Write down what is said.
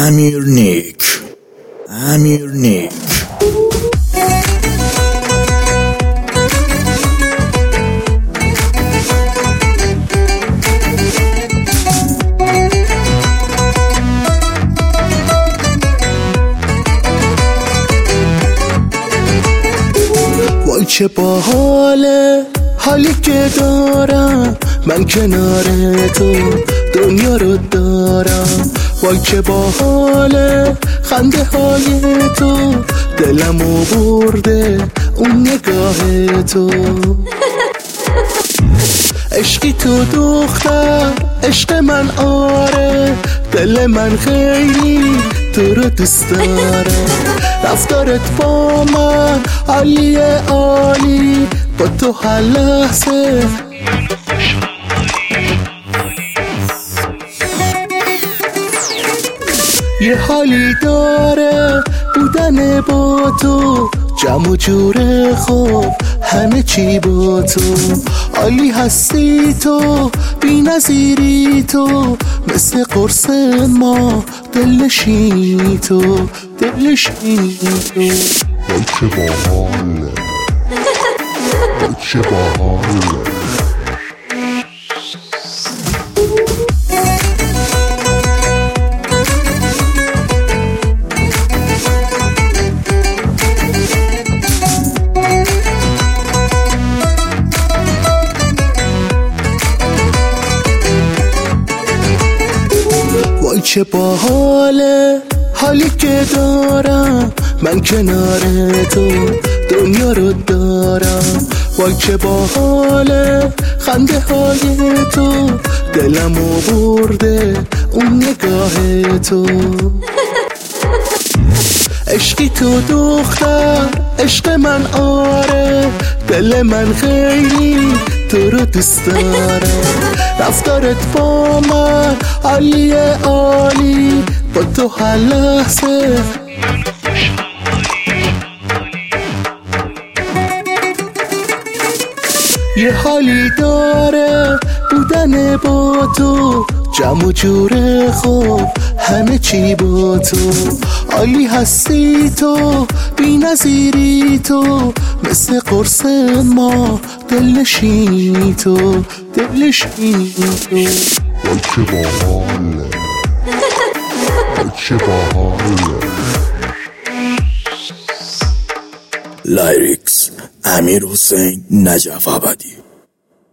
امیرنیک وای چه باحاله حالی که دارم من کنار تو دنیا رو دارم. وای چه باحاله خنده های تو دلمو برده اون نگاه تو. عشقی تو دختر عشق من آره، دل من خیلی تو رو دوست داره. رفتارت با من عالیه عالی، با تو هر لحظه یه حالی داره بودن با تو، جمع و جور خوب همه چی با تو. عالی هستی تو بی نظیری تو، مثل قرص ما دلنشینی تو دلنشینی تو. وای چه باحاله وای چه باحاله. وای چه باحاله حالی که دارم من کنار تو دنیا رو دارم. وای چه باحاله خنده های تو دلمو برده اون نگاه تو. عشقی تو دختر عشق من آره، دل من خیلی تو رو دوست داره. رفتارت با من عالیه عالی، با تو هر لحظه یه حالی داره بودن با تو، جمع و جور خوب همه چی با تو. عالی هستی تو بی نظیری تو، مثل قرص ما دلنشینی تو دلنشینی تو. وای چه باحاله وای چه باحاله. لایریکس امیر حسین نجف آبادی.